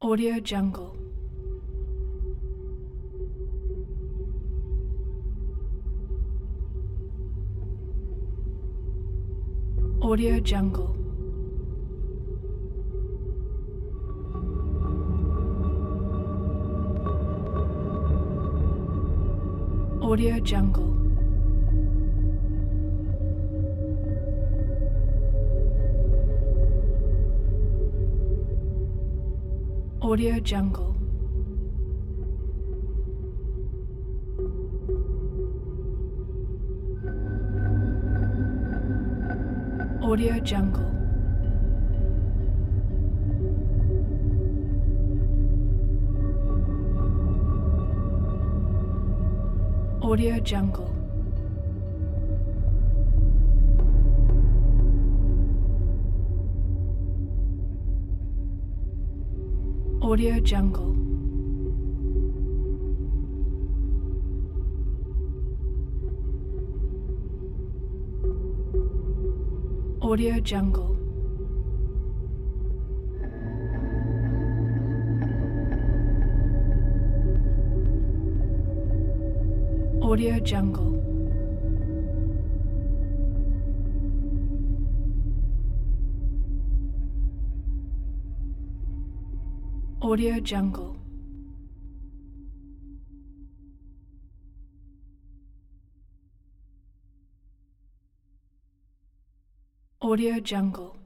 Audio Jungle. Audio Jungle. Audio Jungle. Audio Jungle. Audio Jungle. Audio Jungle. Audio Jungle. Audio Jungle. Audio Jungle. Audio Jungle. Audio Jungle.